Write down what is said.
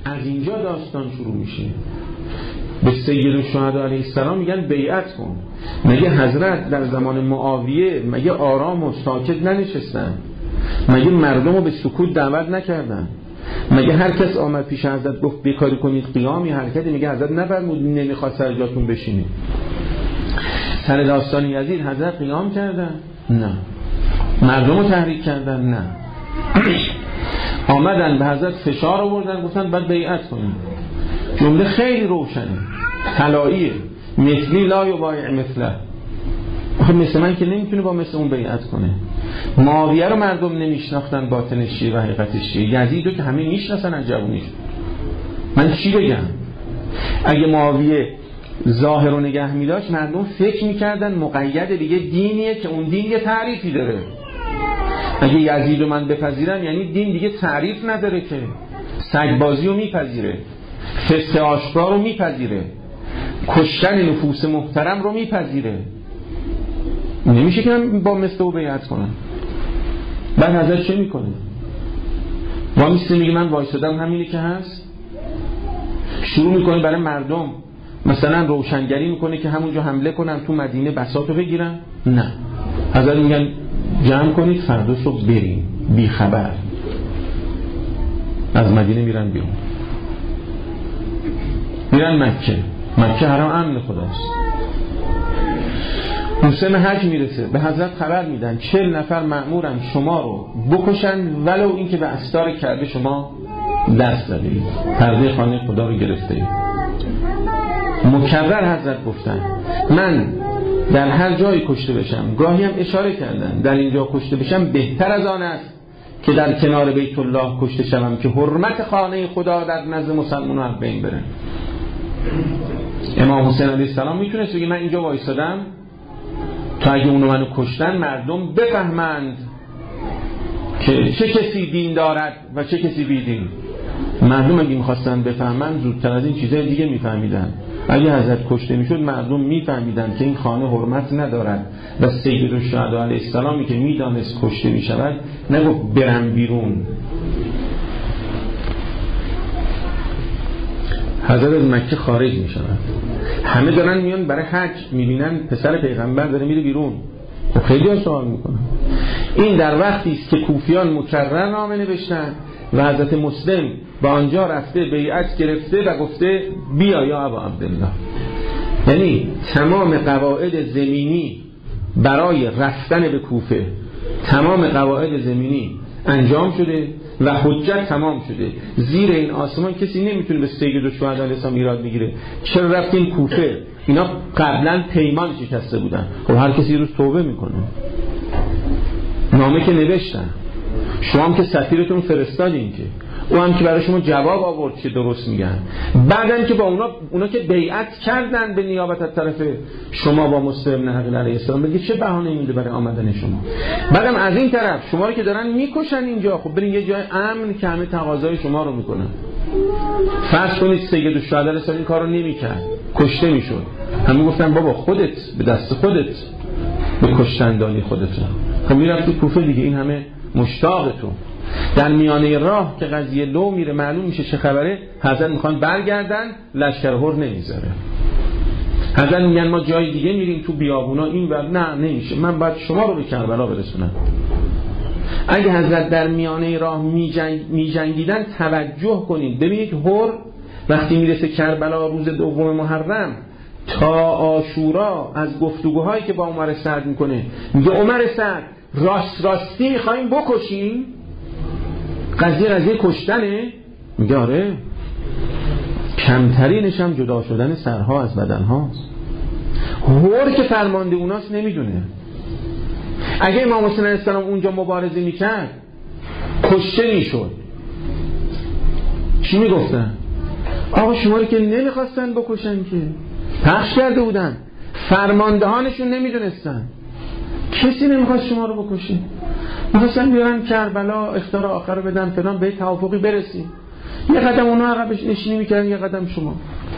از اینجا داستان شروع میشه. به سید الشهدا علیه السلام میگن بیعت کن. مگه حضرت در زمان معاویه مگه آرام و ساکت ننشستن؟ مگه مردم رو به سکوت دعوت نکردن؟ مگه هر کس آمد پیش حضرت گفت بیکاری کنید قیامی حرکتی میگه حضرت نفرمود نمیخواد سر جاتون بشینید؟ سر داستان یزید حضرت قیام کردن؟ نه. مردم رو تحریک کردن؟ نه. آمدن به حضرت فشار آوردن گفتن باید بیعت کنید. جمله خیلی روشنه، طلاییه، مثلی لا یبایع مثله. مثل من که نمیتونه با مثل اون بیعت کنه. معاویه رو مردم نمیشناختن باطنش چیه و حقیقتش چیه. یزید رو که همه میشناسن از جوونیش. من چی بگم؟ اگه معاویه ظاهر رو نگه میداشت مردم فکر میکردن مقید دیگه دینیه که اون دین یه تعریفی داره. اگه یزید رو من بپذیرم یعنی دین دیگه تعریف نداره، که سگبازی رو میپذیره، فسق آشکار رو میپذیره، کشتن نفوس محترم رو میپذیره. نمیشه که من با مثل او بیعت کنم. بعد حضرت چه میکنه؟ وامیسته میگه من وایسادم همینی که هست. شروع میکنه برای مردم مثلا روشنگری میکنه که همونجا حمله کنن تو مدینه بساطو بگیرن؟ نه. حضرت میگن جمع کنید فردا صبح بریم، بی خبر از مدینه میرن بیرون، میرن مکه حرم امن خداست. موسم حج میرسه، به حضرت خبر میدن 40 نفر مأمورن شما رو بکشن ولو اینکه به استار کعبه شما دست زدید، پرده خانه خدا رو گرفتید. مکرر حضرت گفتن من در هر جایی کشته بشم، گاهی هم اشاره کردن در اینجا کشته بشم بهتر از آن است که در کنار بیت الله کشته شوم که حرمت خانه خدا در نزد مسلمانان از بین بره. امام حسین علیه السلام میتونست بگه من اینجا وایسادم تا اگه اونو منو کشتن مردم بفهمند که چه کسی دین دارد و چه کسی بیدین. مردم اگه میخواستن بفهمن زودتر از این چیزای دیگه میفهمیدن. اگه حضرت کشته میشد مردم میفهمیدن که این خانه حرمت ندارد و سید الشهدا علیه السلامی که میدانست کشته میشود نگفت برم بیرون. حضرت از مکه خارج میشود، همه دارن میان برای حج، میبینن پسر پیغمبر داره میره بیرون. خیلی ها سوال میکنن. این در وقتی است که کوفیان مکرر نامه نوشتن و حضرت مسلم با آنجا رفته بیعت گرفته و گفته بیا یا ابا عبدالله. یعنی تمام قواعد زمینی برای رفتن به کوفه، تمام قواعد زمینی انجام شده و حجت تمام شده. زیر این آسمان کسی نمیتونه به سید الشهدا علیه السلام ایراد بگیره. چرا رفتیم کوفه؟ اینا قبلا پیمان شکسته بودن. خب هر کسی روز توبه میکنه. نامه که نوشتن، شما هم که سفیرتون فرستادین که او هم که برای شما جواب آورد که درست میگن. بعدن که با اونا که بیعت کردن به نیابت از طرف شما با مسلم علیه السلام، بگید چه بهانه‌ای میده برای آمدن شما؟ بعدم از این طرف شما رو که دارن میکشن اینجا، خب برین یه جای امن که همه تقاضای شما رو میکنن. فرض کنید سید الشهدا علیه السلام این کارو نمیکرد، کشته میشد. همه گفتن بابا خودت به دست خودت به کشتن دانی خودتون. خب میرفت تو کوفه دیگه، این همه مشتاق تو. در میانه راه که قضیه لو میره معلوم میشه چه خبره، حضرت میخوان برگردن، لشکر هر نمیذاره. حضرت میگن ما جای دیگه میریم تو بیابونا این ور. نه نمیشه، من باید شما رو به کربلا برسونم. اگه حضرت در میانه راه میجنگیدن توجه کنید، ببینید هر وقتی میرسه کربلا روز 2 محرم تا عاشورا از گفتگوهایی که با عمر سعد میکنه، میگه عمر سعد راستی میخواییم بکشیم؟ قضیه کشتنه؟ میگه آره، کمترینش هم جدا شدن سرها از بدنهاست. هر که فرمانده اوناست نمیدونه. اگه امام حسین علیه السلام اونجا مبارزه میکرد کشته میشد، چی میگفتن؟ آقا شما رو که نمیخواستن بکشن که پخش کرده بودن، فرماندهانشون نمیدونستن، کسی نمیخواست شما رو بکشه، میخواستن بیارن کربلا اختار آخر رو بدن فلان، به توافقی برسیم. یه قدم اونا عقبش نشینی میکردن، یه قدم شما.